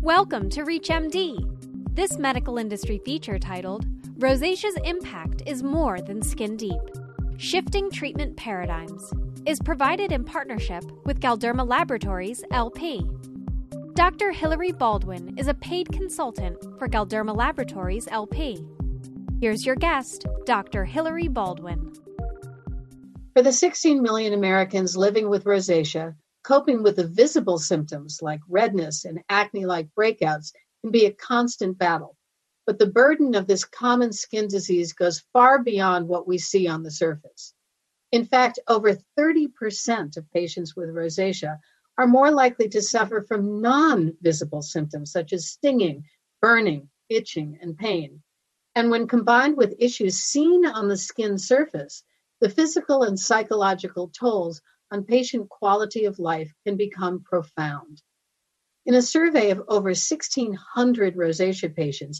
Welcome to ReachMD. This medical industry feature titled, Rosacea's Impact is More Than Skin Deep. Shifting Treatment Paradigms is provided in partnership with Galderma Laboratories, LP. Dr. Hilary Baldwin is a paid consultant for Galderma Laboratories, LP. Here's your guest, Dr. Hilary Baldwin. For the 16 million Americans living with rosacea, coping with the visible symptoms like redness and acne-like breakouts can be a constant battle. But the burden of this common skin disease goes far beyond what we see on the surface. In fact, over 30% of patients with rosacea are more likely to suffer from non-visible symptoms such as stinging, burning, itching, and pain. And when combined with issues seen on the skin surface, the physical and psychological tolls on patient quality of life can become profound. In a survey of over 1,600 rosacea patients,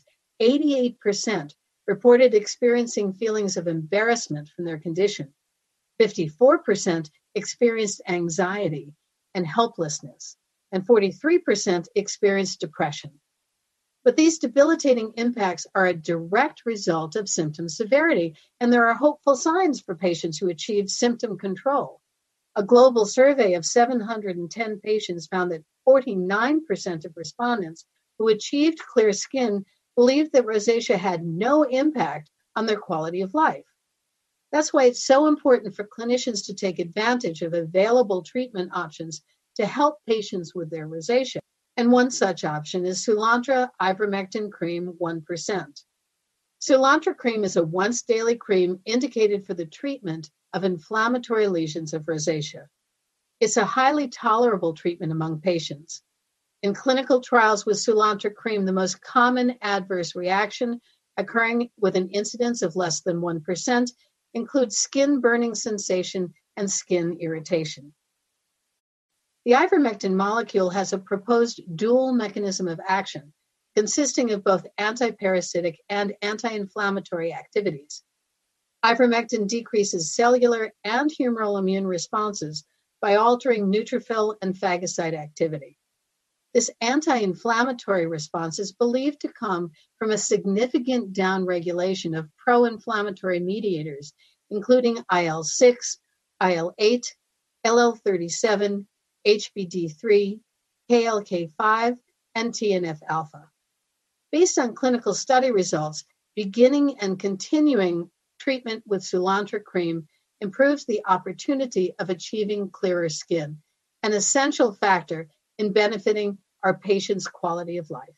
88% reported experiencing feelings of embarrassment from their condition. 54% experienced anxiety and helplessness, and 43% experienced depression. But these debilitating impacts are a direct result of symptom severity, and there are hopeful signs for patients who achieve symptom control. A global survey of 710 patients found that 49% of respondents who achieved clear skin believed that rosacea had no impact on their quality of life. That's why it's so important for clinicians to take advantage of available treatment options to help patients with their rosacea. And one such option is Soolantra Ivermectin Cream 1%. Soolantra Cream is a once-daily cream indicated for the treatment of inflammatory lesions of rosacea. It's a highly tolerable treatment among patients. In clinical trials with Soolantra Cream, the most common adverse reaction occurring with an incidence of less than 1% includes skin burning sensation and skin irritation. The ivermectin molecule has a proposed dual mechanism of action, consisting of both antiparasitic and anti-inflammatory activities. Ivermectin decreases cellular and humoral immune responses by altering neutrophil and phagocyte activity. This anti-inflammatory response is believed to come from a significant downregulation of pro-inflammatory mediators, including IL-6, IL-8, LL37, HBD3, KLK5, and TNF-alpha. Based on clinical study results, beginning and continuing treatment with Soolantra Cream improves the opportunity of achieving clearer skin, an essential factor in benefiting our patients' quality of life.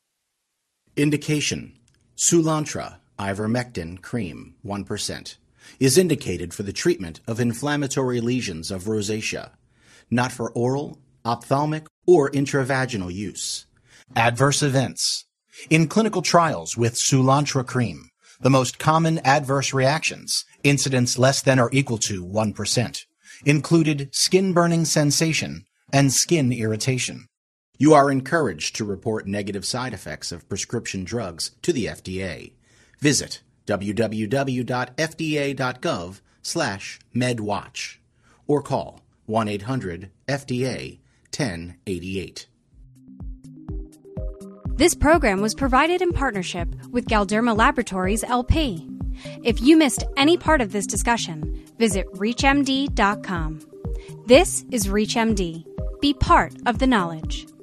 Indication: Soolantra Ivermectin Cream 1% is indicated for the treatment of inflammatory lesions of rosacea, not for oral, ophthalmic, or intravaginal use. Adverse events: in clinical trials with Soolantra Cream, the most common adverse reactions, incidence less than or equal to 1%, included skin burning sensation and skin irritation. You are encouraged to report negative side effects of prescription drugs to the FDA. Visit www.fda.gov/medwatch or call 1-800-FDA-1088. This program was provided in partnership with Galderma Laboratories, LP. If you missed any part of this discussion, visit ReachMD.com. This is ReachMD. Be part of the knowledge.